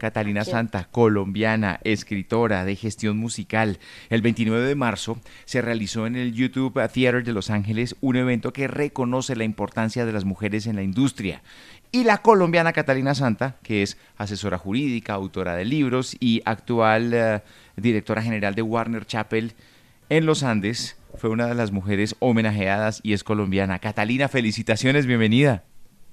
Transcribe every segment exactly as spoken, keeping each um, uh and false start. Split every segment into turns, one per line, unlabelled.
Catalina Santa, colombiana, escritora de gestión musical. El veintinueve de marzo se realizó en el YouTube Theater de Los Ángeles un evento que reconoce la importancia de las mujeres en la industria. Y la colombiana Catalina Santa, que es asesora jurídica, autora de libros y actual uh, directora general de Warner Chappell en los Andes, fue una de las mujeres homenajeadas y es colombiana. Catalina, felicitaciones, bienvenida.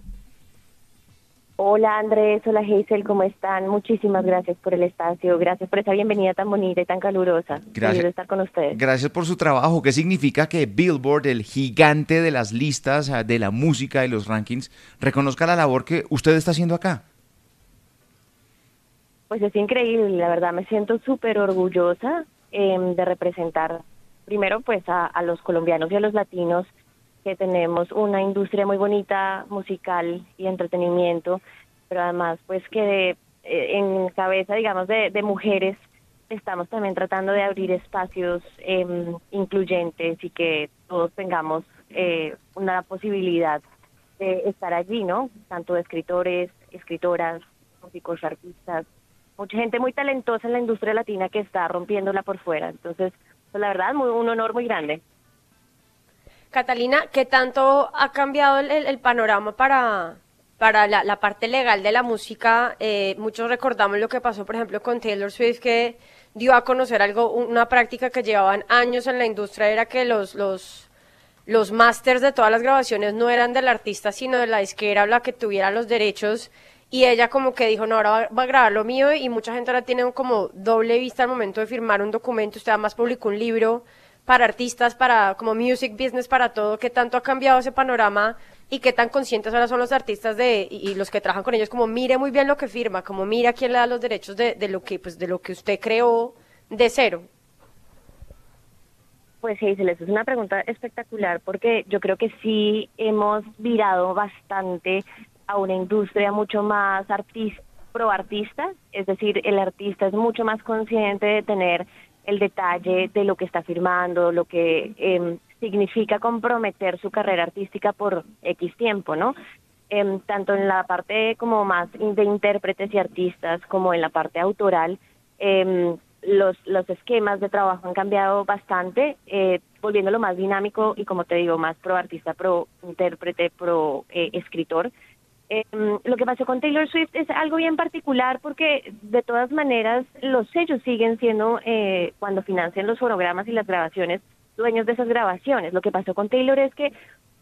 Hola Andrés, hola Hazel, ¿cómo están? Muchísimas gracias por el espacio, gracias por esa bienvenida tan bonita y tan calurosa.
Gracias.
Feliz de estar con ustedes.
Gracias por su trabajo. ¿Qué significa que Billboard, el gigante de las listas de la música y los rankings, reconozca la labor que usted está haciendo acá?
Pues es increíble, la verdad me siento súper orgullosa eh, de representar primero pues a, a los colombianos y a los latinos, que tenemos una industria muy bonita, musical y entretenimiento, pero además pues que de, eh, en cabeza, digamos, de, de mujeres, estamos también tratando de abrir espacios eh, incluyentes y que todos tengamos eh, una posibilidad de estar allí, ¿no? Tanto de escritores, escritoras, músicos, artistas, mucha gente muy talentosa en la industria latina que está rompiéndola por fuera. Entonces, pues la verdad, muy, un honor muy grande.
Catalina, ¿qué tanto ha cambiado el, el, el panorama para, para la, la parte legal de la música? Eh, muchos recordamos lo que pasó, por ejemplo, con Taylor Swift, que dio a conocer algo, una práctica que llevaban años en la industria, era que los, los, los másters de todas las grabaciones no eran del artista, sino de la disquera la que tuviera los derechos, y ella como que dijo, no, ahora va, va a grabar lo mío, y mucha gente ahora tiene como doble vista al momento de firmar un documento. Usted además publicó un libro para artistas, para como music business, para todo. ¿Qué tanto ha cambiado ese panorama y qué tan conscientes ahora son los artistas de y, y los que trabajan con ellos, como mire muy bien lo que firma, como mire a quién le da los derechos de, de lo que pues de lo que usted creó de cero?
Pues Hazel, eso es una pregunta espectacular, porque yo creo que sí hemos virado bastante a una industria mucho más artista, pro artista, es decir, el artista es mucho más consciente de tener el detalle de lo que está firmando, lo que eh, significa comprometer su carrera artística por X tiempo, ¿no? Eh, tanto en la parte como más de intérpretes y artistas, como en la parte autoral, eh, los, los esquemas de trabajo han cambiado bastante, eh, volviéndolo más dinámico y, como te digo, más pro artista, pro intérprete, pro eh, escritor. Eh, lo que pasó con Taylor Swift es algo bien particular, porque de todas maneras los sellos siguen siendo, eh, cuando financian los fonogramas y las grabaciones, dueños de esas grabaciones. Lo que pasó con Taylor es que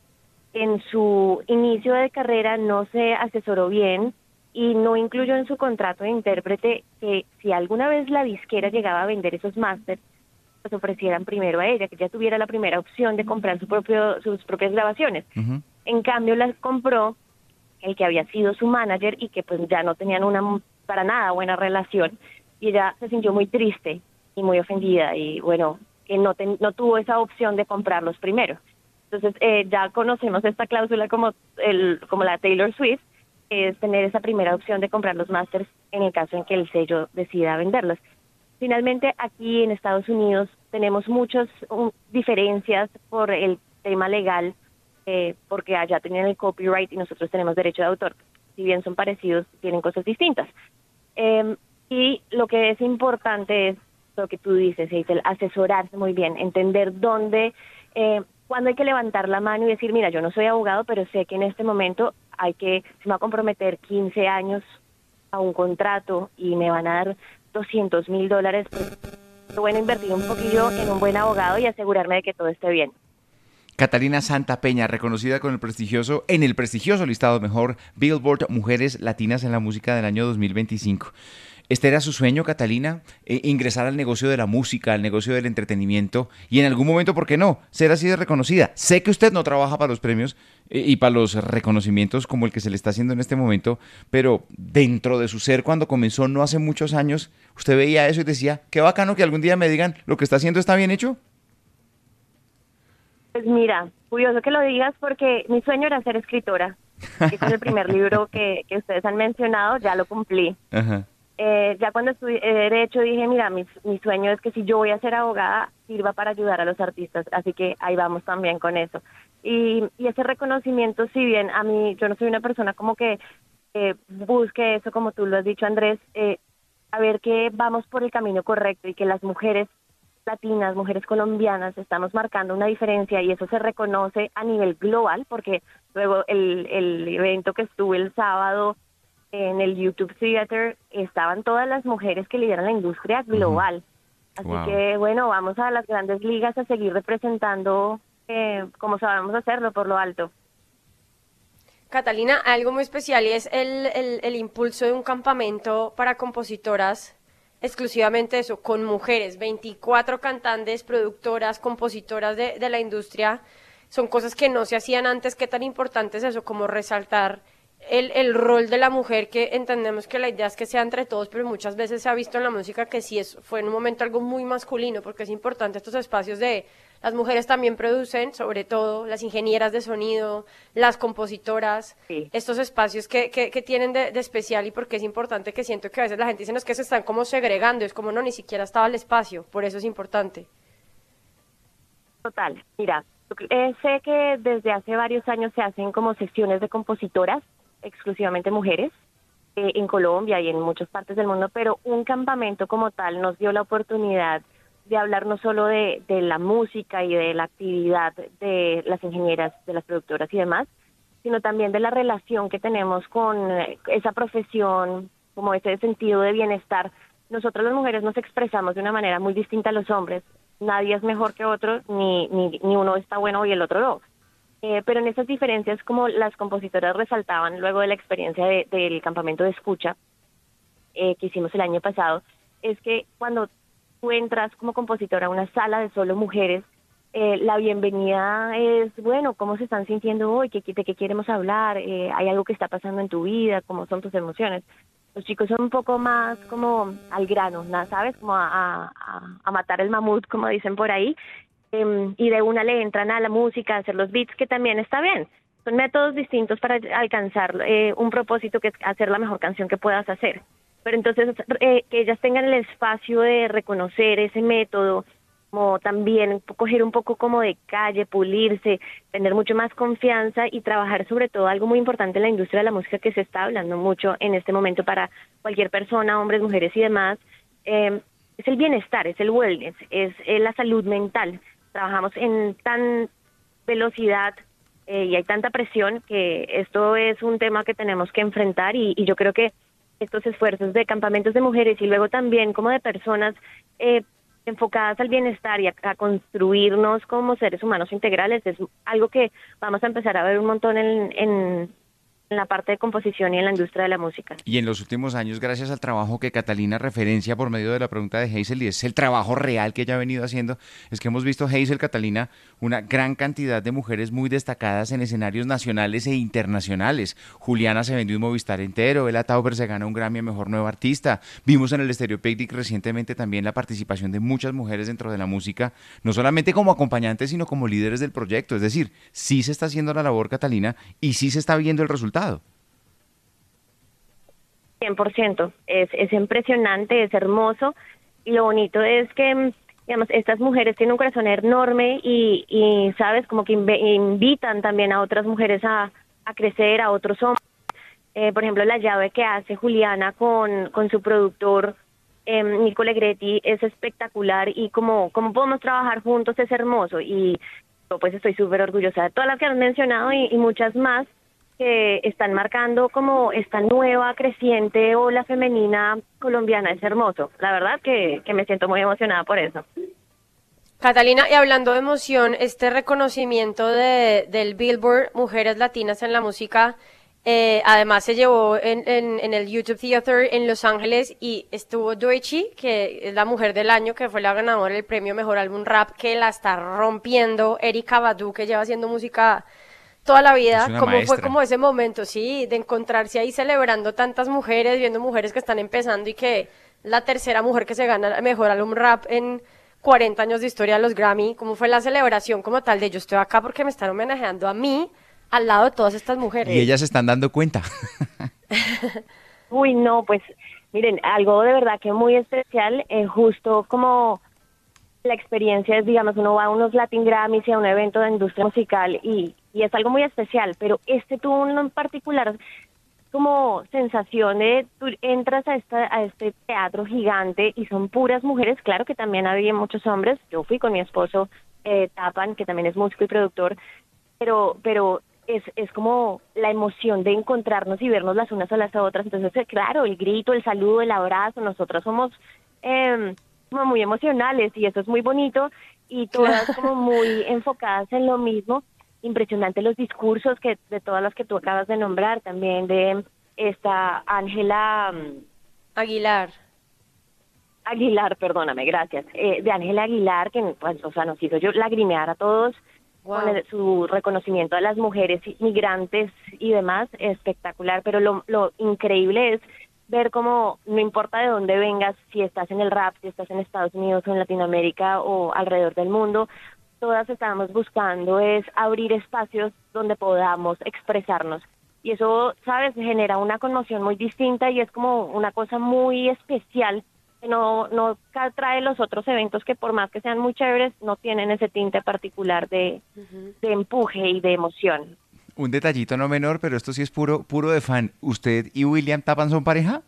en su inicio de carrera no se asesoró bien y no incluyó en su contrato de intérprete que si alguna vez la disquera llegaba a vender esos másters, pues ofrecieran primero a ella, que ella tuviera la primera opción de comprar su propio, sus propias grabaciones. Uh-huh. En cambio las compró el que había sido su manager y que pues ya no tenían una para nada buena relación, y ella se sintió muy triste y muy ofendida, y bueno, que no, ten, no tuvo esa opción de comprarlos primero. Entonces eh, ya conocemos esta cláusula como, el, como la Taylor Swift, que es tener esa primera opción de comprar los masters en el caso en que el sello decida venderlos. Finalmente, aquí en Estados Unidos tenemos muchas um, diferencias por el tema legal, Eh, porque allá tenían el copyright y nosotros tenemos derecho de autor. Si bien son parecidos, tienen cosas distintas. Eh, y lo que es importante es lo que tú dices, Eitel, asesorarse muy bien, entender dónde, eh, cuándo hay que levantar la mano y decir, mira, yo no soy abogado, pero sé que en este momento hay que, se me va a comprometer quince años a un contrato y me van a dar doscientos mil dólares, pues bueno, invertir un poquillo en un buen abogado y asegurarme de que todo esté bien.
Catalina Santa Peña, reconocida con el prestigioso, en el prestigioso listado mejor Billboard Mujeres Latinas en la Música del año dos mil veinticinco. ¿Este era su sueño, Catalina? Eh, ingresar al negocio de la música, al negocio del entretenimiento y en algún momento, ¿por qué no?, ser así de reconocida. Sé que usted no trabaja para los premios eh, y para los reconocimientos como el que se le está haciendo en este momento, pero dentro de su ser, cuando comenzó no hace muchos años, usted veía eso y decía, qué bacano que algún día me digan, ¿lo que está haciendo está bien hecho?
Pues mira, curioso que lo digas, porque mi sueño era ser escritora. Y con el primer libro que, que ustedes han mencionado, ya lo cumplí.
Ajá.
Eh, ya cuando estudié Derecho dije, mira, mi, mi sueño es que si yo voy a ser abogada, sirva para ayudar a los artistas. Así que ahí vamos también con eso. Y, y ese reconocimiento, si bien a mí, yo no soy una persona como que eh, busque eso, como tú lo has dicho, Andrés, eh, a ver que vamos por el camino correcto y que las mujeres latinas, mujeres colombianas, estamos marcando una diferencia y eso se reconoce a nivel global, porque luego el, el evento que estuve el sábado en el YouTube Theater, estaban todas las mujeres que lideran la industria global. Uh-huh. Así wow. que, bueno, vamos a las grandes ligas a seguir representando eh, como sabemos hacerlo por lo alto.
Catalina, algo muy especial y es el, el, el impulso de un campamento para compositoras, exclusivamente eso, con mujeres, veinticuatro cantantes, productoras, compositoras de, de la industria. Son cosas que no se hacían antes. ¿Qué tan importante es eso? Como resaltar el, el rol de la mujer, que entendemos que la idea es que sea entre todos, pero muchas veces se ha visto en la música que sí es, fue en un momento algo muy masculino, porque es importante estos espacios de las mujeres también producen, sobre todo las ingenieras de sonido, las compositoras, sí. estos espacios que, que, que tienen de, de especial, y porque es importante, que siento que a veces la gente dice, no, es que se están como segregando, es como no, ni siquiera estaba el espacio, por eso es importante.
Total, mira, eh, sé que desde hace varios años se hacen como sesiones de compositoras, exclusivamente mujeres, eh, en Colombia y en muchas partes del mundo, pero un campamento como tal nos dio la oportunidad de hablar no solo de, de la música y de la actividad de las ingenieras, de las productoras y demás, sino también de la relación que tenemos con esa profesión, como ese sentido de bienestar. Nosotros las mujeres nos expresamos de una manera muy distinta a los hombres. Nadie es mejor que otro, ni, ni, ni uno está bueno y el otro no. Eh, pero en esas diferencias, como las compositoras resaltaban luego de la experiencia de, del campamento de escucha eh, que hicimos el año pasado, es que cuando tú entras como compositora a una sala de solo mujeres, eh, la bienvenida es, bueno, ¿cómo se están sintiendo hoy? ¿Qué, ¿De qué queremos hablar? Eh, ¿Hay algo que está pasando en tu vida? ¿Cómo son tus emociones? Los chicos son un poco más como al grano, ¿no? ¿Sabes? Como a, a, a matar el mamut, como dicen por ahí, eh, y de una le entran a la música, a hacer los beats, que también está bien. Son métodos distintos para alcanzar eh, un propósito, que es hacer la mejor canción que puedas hacer. Pero entonces eh, que ellas tengan el espacio de reconocer ese método, como también coger un poco como de calle, pulirse, tener mucho más confianza y trabajar sobre todo algo muy importante en la industria de la música, que se está hablando mucho en este momento para cualquier persona, hombres, mujeres y demás, eh, es el bienestar, es el wellness, es, es la salud mental. Trabajamos en tan velocidad eh, y hay tanta presión que esto es un tema que tenemos que enfrentar, y, y yo creo que estos esfuerzos de campamentos de mujeres y luego también como de personas eh, enfocadas al bienestar y a, a construirnos como seres humanos integrales es algo que vamos a empezar a ver un montón en, en, en la parte de composición y en la industria de la música.
Y en los últimos años, gracias al trabajo que Catalina referencia por medio de la pregunta de Hazel, y es el trabajo real que ella ha venido haciendo, es que hemos visto, Hazel, Catalina, una gran cantidad de mujeres muy destacadas en escenarios nacionales e internacionales. Juliana se vendió un Movistar entero, Bella Tauber se gana un Grammy a Mejor Nueva Artista. Vimos en el Stereo Picnic recientemente también la participación de muchas mujeres dentro de la música, no solamente como acompañantes, sino como líderes del proyecto. Es decir, sí se está haciendo la labor, Catalina, y sí se está viendo el resultado.
cien por ciento, es, es impresionante, es hermoso, y lo bonito es que, digamos, estas mujeres tienen un corazón enorme y, y sabes, como que inv- invitan también a otras mujeres a, a crecer, a otros hombres. Eh, por ejemplo, la llave que hace Juliana con, con su productor, eh, Nico Legretti, es espectacular, y como, como podemos trabajar juntos es hermoso, y yo pues estoy súper orgullosa de todas las que han mencionado y, y muchas más que están marcando como esta nueva creciente ola femenina colombiana. Es hermoso, la verdad que, que me siento muy emocionada por eso.
Catalina, y hablando de emoción, este reconocimiento de, del Billboard Mujeres Latinas en la Música, eh, además se llevó en, en, en el YouTube Theater en Los Ángeles, y estuvo Doechii, que es la mujer del año, que fue la ganadora del premio Mejor Álbum Rap, que la está rompiendo. Erykah Badu, que lleva haciendo música toda la vida. ¿Cómo maestra. Fue como ese momento, sí, de encontrarse ahí celebrando tantas mujeres, viendo mujeres que están empezando, y que la tercera mujer que se gana el Mejor Álbum Rap en cuarenta años de historia de los Grammy? ¿Cómo fue la celebración como tal de yo estoy acá porque me están homenajeando a mí al lado de todas estas mujeres?
Y ellas se están dando cuenta.
Uy, no, pues miren, algo de verdad que muy especial, eh, justo como la experiencia es, digamos, uno va a unos Latin Grammys y a un evento de industria musical, y, y es algo muy especial, pero este tuvo uno en particular como sensación de tú entras a esta a este teatro gigante y son puras mujeres, claro que también había muchos hombres, yo fui con mi esposo eh, Tapan, que también es músico y productor, pero pero es es como la emoción de encontrarnos y vernos las unas a las otras, entonces eh, claro, el grito, el saludo, el abrazo, nosotras somos eh, como muy emocionales y eso es muy bonito y todas como muy enfocadas en lo mismo. Impresionante los discursos que de todas las que tú acabas de nombrar, también de esta Ángela mm,
Aguilar.
Aguilar, perdóname, gracias, eh, de Ángela Aguilar, que pues, o sea, nos hizo yo lagrimear a todos
Wow.
con el- su reconocimiento a las mujeres migrantes y demás, espectacular, pero lo, lo increíble es ver cómo, no importa de dónde vengas, si estás en el rap, si estás en Estados Unidos o en Latinoamérica o alrededor del mundo, todas estamos buscando es abrir espacios donde podamos expresarnos. Y eso, ¿sabes?, genera una conmoción muy distinta y es como una cosa muy especial que no, no ca- trae los otros eventos que por más que sean muy chéveres, no tienen ese tinte particular de,
Ujú.
de empuje y de emoción.
Un detallito no menor, pero esto sí es puro, puro de fan. ¿Usted y William Tapan son pareja?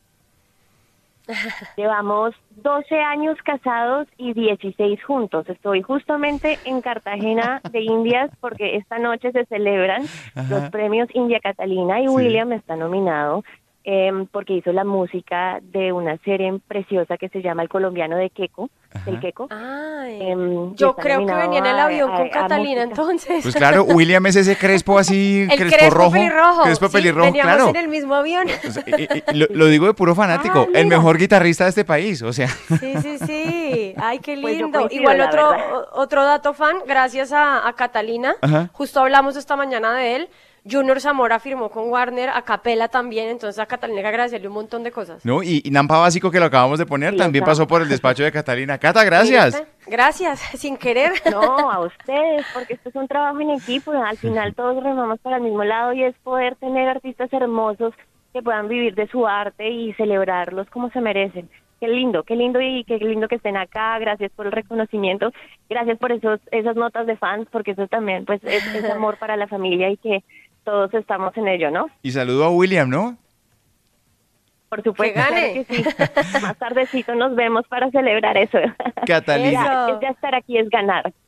Llevamos doce años casados y dieciséis juntos. Estoy justamente en Cartagena de Indias porque esta noche se celebran los
Ajá.
premios India Catalina y
Sí.
William está nominado em, porque hizo la música de una serie preciosa que se llama El Colombiano de Queco, del
Ajá.
Queco.
Ay,
em, y
yo
está
creo que
nominado
venía en el
a-
avión
a-
con
a
Catalina
música.
entonces.
Pues claro, William es ese crespo así,
El
crespo,
crespo
rojo.
pelirrojo.
Crespo
Sí,
pelirrojo,
veníamos
claro.
en el mismo avión.
O sea, y- y- y lo, lo digo de puro fanático,
Ah,
el
mira.
mejor guitarrista de este país, o sea.
Sí, sí, sí. Ay, qué
Pues yo
lindo.
coincido,
Igual
la
otro,
verdad.
o- otro dato fan, gracias a, a Catalina.
Ajá.
Justo hablamos esta mañana de él. Junior Zamora firmó con Warner, a Capela también, entonces a Catalina hay que agradecerle un montón de cosas.
¿No? Y, y Nampa Básico, que lo acabamos de poner,
Sí,
también
los
pasó
amo.
por el despacho de Catalina. Cata, gracias.
¿Viste? Gracias, sin querer.
No, a ustedes, porque esto es un trabajo en equipo, al final todos remamos para el mismo lado y es poder tener artistas hermosos que puedan vivir de su arte y celebrarlos como se merecen. Qué lindo, qué lindo y qué lindo que estén acá, gracias por el reconocimiento, gracias por esos esas notas de fans, porque eso también pues es, es amor para la familia y que todos estamos en ello, ¿no?
Y saludo a William, ¿no?
Por supuesto,
Que gane.
claro que sí. Más tardecito nos vemos para celebrar eso.
Catalina.
Ya, ya estar aquí es ganar.